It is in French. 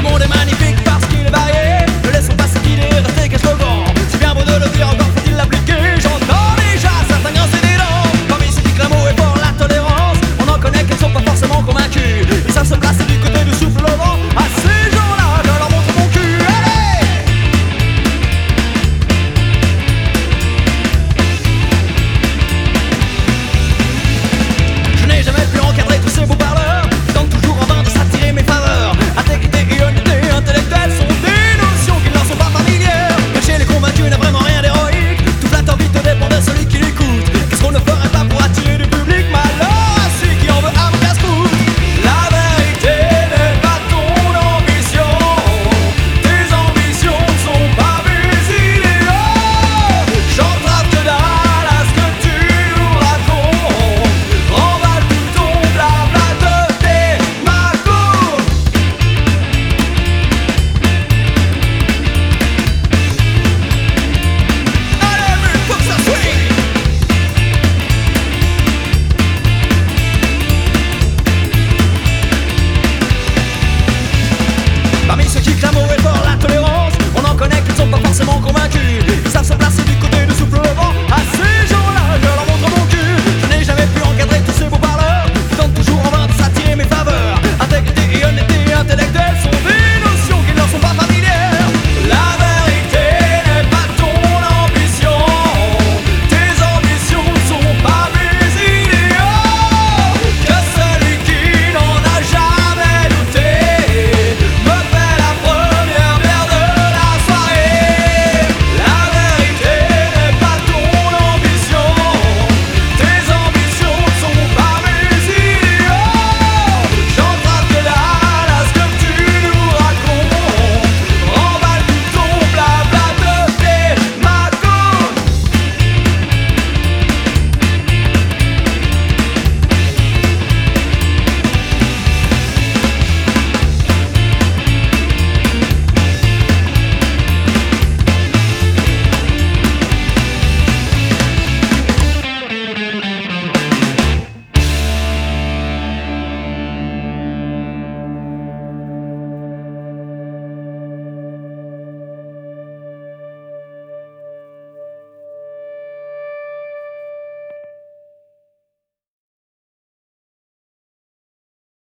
Le monde est magnifique parce qu'il est varié. Ne laissons pas cette idée rester qu'un slogan. C'est bien beau de le dire, encore faut-il l'appliquer. J'entends déjà certains grincer des dents. Parmi ceux qui clament et pour la tolérance, on en connaît qui ne sont pas forcément convaincus. Ils savent se placer du côté du souffle au vent. À ces gens-là, je leur montre mon cul. Allez! Je n'ai jamais pu encadrer tous ces beaux parleurs. Ils tentent toujours en vain de s'attirer mes faveurs. Intégrité et honnêteté intellectuelle sont des notions qui ne leur sont pas familières. Mais chez les convaincus n'a vraiment rien d'héroïque. Tout flatteur vite dépend de celui qui l'écoute. Qu'est-ce qu'on ne ferait pas pour attirer du public? Malheur à celui qui en veut à mon casse-croûte. La vérité n'est pas ton ambition. Tes ambitions ne sont pas mes idéaux. J'entrave que dalle à ce que tu nous racontes. Remballe tout ton blabla de tes magouilles. Allez, mais faut que ça swing. Parmi ceux qui clament et pour la tolérance, on en connaît qui ne sont pas forcément convaincus. Ils savent se placer